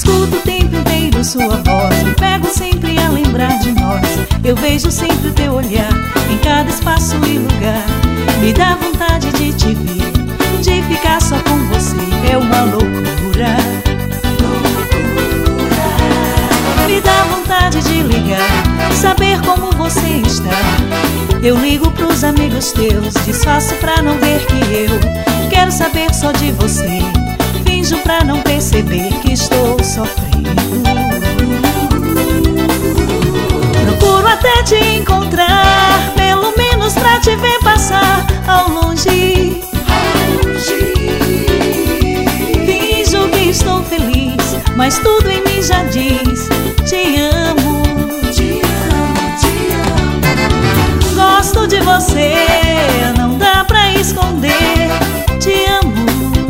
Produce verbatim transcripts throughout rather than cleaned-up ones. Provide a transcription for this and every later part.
escuto o tempo inteiro sua voz, me pego sempre a lembrar de nós. Eu vejo sempre o teu olhar em cada espaço e lugar. Me dá vontade de te ver, de ficar só com você. É uma loucura, loucura. Me dá vontade de ligar, saber como você está. Eu ligo pros amigos teus, disfarço pra não ver que eu quero saber só de você. Finjo pra não perceber que estou sofrendo. Procuro até te encontrar, pelo menos pra te ver passar ao longe. Finjo que estou feliz, mas tudo em mim já diz: te amo, te amo, te amo. Gosto de você, não dá pra esconder. Te amo.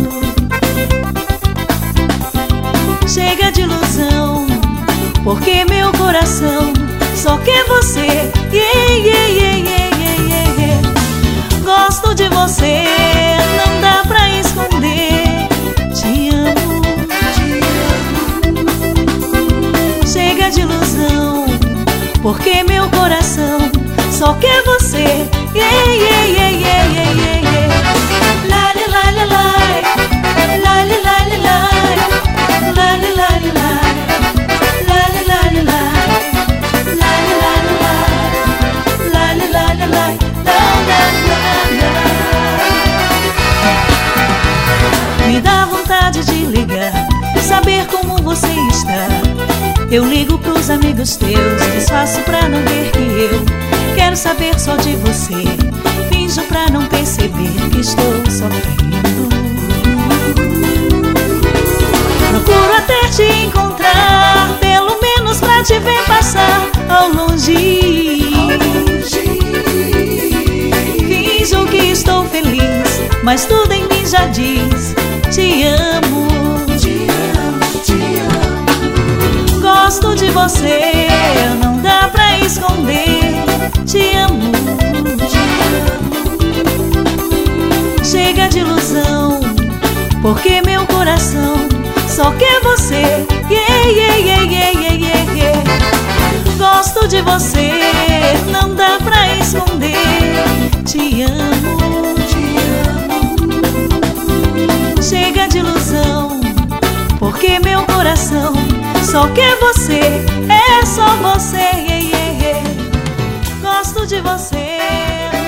Chega de ilusão, porque meu coração só quer você. Yeah, yeah, yeah, yeah, yeah, yeah. Gosto de você, não dá pra esconder. Te amo, te amo. Chega de ilusão, porque meu coração só quer você. Yeah, yeah, yeah, yeah, yeah, yeah, yeah. La la la la la, la la la la la. La la la la la, la la la la la, la la la la, la la la la la, la la. Me dá vontade de ligar, saber como você está. Eu ligo pros amigos teus, disfarço pra não ver que eu quero saber só de você. Finjo pra não perceber que estou sofrendo. Procuro até te encontrar, pelo menos pra te ver passar ao longe. Finjo que estou feliz, mas tudo em mim já diz: te amo, te amo, te amo. Gosto de você, não dá pra esconder. Te amo, te amo. Chega de ilusão, porque meu coração só quer você. Yeah, yeah, yeah, yeah, yeah, yeah, yeah. Gosto de você, não dá pra esconder. Te amo, te amo. Chega de ilusão, porque meu coração só quer você. É só você, yeah, yeah, yeah. Gosto de você.